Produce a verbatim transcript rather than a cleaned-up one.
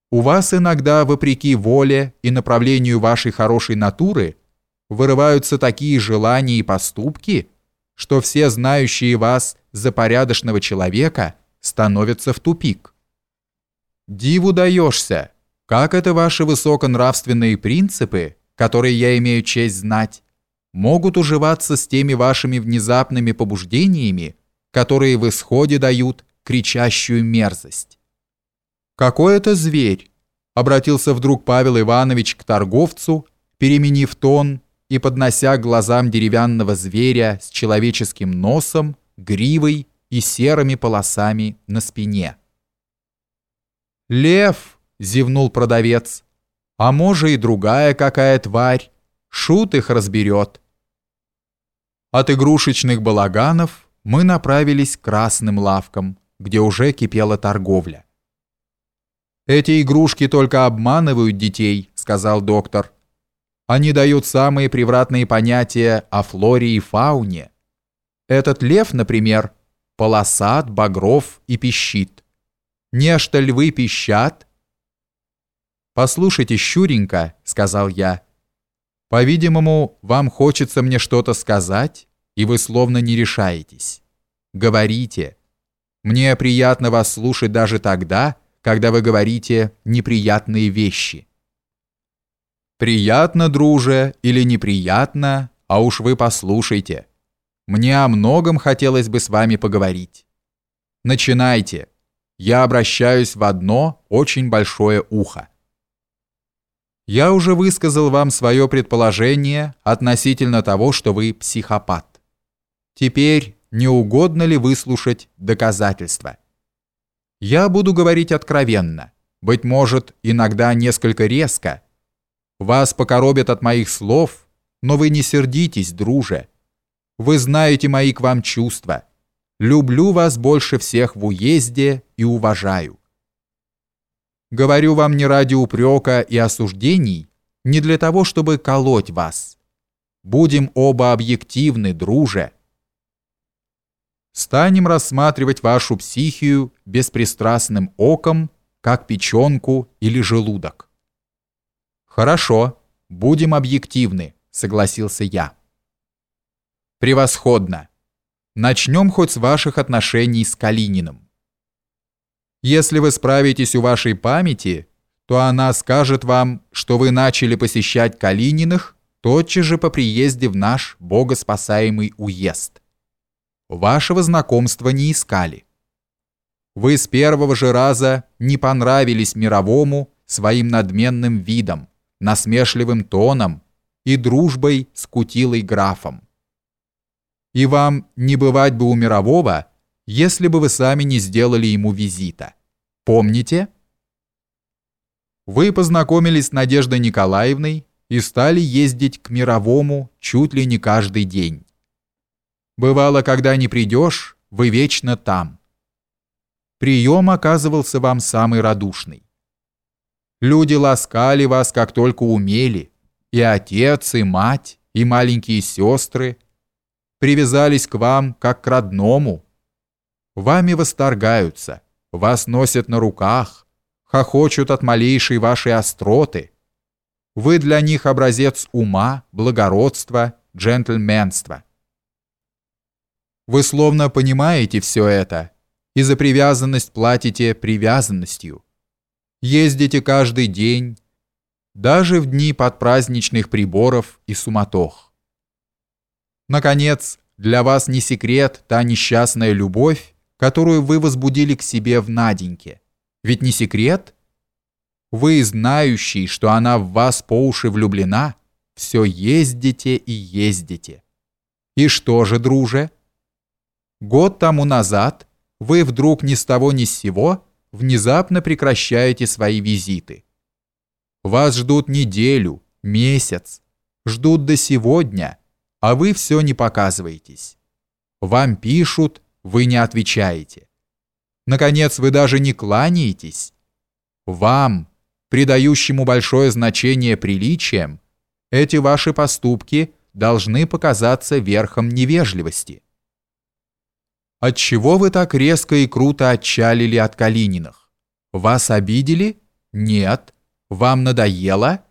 У вас иногда, вопреки воле и направлению вашей хорошей натуры, вырываются такие желания и поступки, что все знающие вас за порядочного человека становятся в тупик. Диву даешься, как это ваши высоконравственные принципы, которые я имею честь знать, могут уживаться с теми вашими внезапными побуждениями, которые в исходе дают кричащую мерзость. «Какой это зверь?» — обратился вдруг Павел Иванович к торговцу, переменив тон и поднося к глазам деревянного зверя с человеческим носом, гривой и серыми полосами на спине. «Лев!» — зевнул продавец. «А може и другая какая тварь, шут их разберет». От игрушечных балаганов мы направились к красным лавкам, где уже кипела торговля. «Эти игрушки только обманывают детей», — сказал доктор. «Они дают самые превратные понятия о флоре и фауне. Этот лев, например, полосат, багров и пищит. Нечто львы пищат?» «Послушайте, Щуренька», — сказал я, — «по-видимому, вам хочется мне что-то сказать, и вы словно не решаетесь. Говорите. Мне приятно вас слушать даже тогда, когда вы говорите неприятные вещи». «Приятно, друже, или неприятно, а уж вы послушайте. Мне о многом хотелось бы с вами поговорить. Начинайте. Я обращаюсь в одно очень большое ухо». Я уже высказал вам свое предположение относительно того, что вы психопат. Теперь не угодно ли выслушать доказательства? Я буду говорить откровенно, быть может, иногда несколько резко. Вас покоробят от моих слов, но вы не сердитесь, друже. Вы знаете мои к вам чувства. Люблю вас больше всех в уезде и уважаю. Говорю вам не ради упрека и осуждений, не для того, чтобы колоть вас. Будем оба объективны, друже. Станем рассматривать вашу психию беспристрастным оком, как печенку или желудок. Хорошо, будем объективны, согласился я. Превосходно. Начнем хоть с ваших отношений с Калининым. Если вы справитесь у вашей памяти, то она скажет вам, что вы начали посещать Калининых тотчас же по приезде в наш богоспасаемый уезд. Вашего знакомства не искали. Вы с первого же раза не понравились Мировому своим надменным видом, насмешливым тоном и дружбой с кутилой графом. И вам не бывать бы у Мирового, если бы вы сами не сделали ему визита. Помните? Вы познакомились с Надеждой Николаевной и стали ездить к Мировому чуть ли не каждый день. Бывало, когда не придешь, вы вечно там. Прием оказывался вам самый радушный. Люди ласкали вас, как только умели, и отец, и мать, и маленькие сестры привязались к вам, как к родному. Вами восторгаются, вас носят на руках, хохочут от малейшей вашей остроты. Вы для них образец ума, благородства, джентльменства. Вы словно понимаете все это, и за привязанность платите привязанностью. Ездите каждый день, даже в дни подпраздничных приборов и суматох. Наконец, для вас не секрет та несчастная любовь, которую вы возбудили к себе в Наденьке. Ведь не секрет? Вы, знающий, что она в вас по уши влюблена, все ездите и ездите. И что же, друже? Год тому назад вы вдруг ни с того ни с сего внезапно прекращаете свои визиты. Вас ждут неделю, месяц, ждут до сегодня, а вы все не показываетесь. Вам пишут, вы не отвечаете. Наконец, вы даже не кланяетесь. Вам, придающему большое значение приличиям, эти ваши поступки должны показаться верхом невежливости. Отчего вы так резко и круто отчалили от Калининых? Вас обидели? Нет. Вам надоело?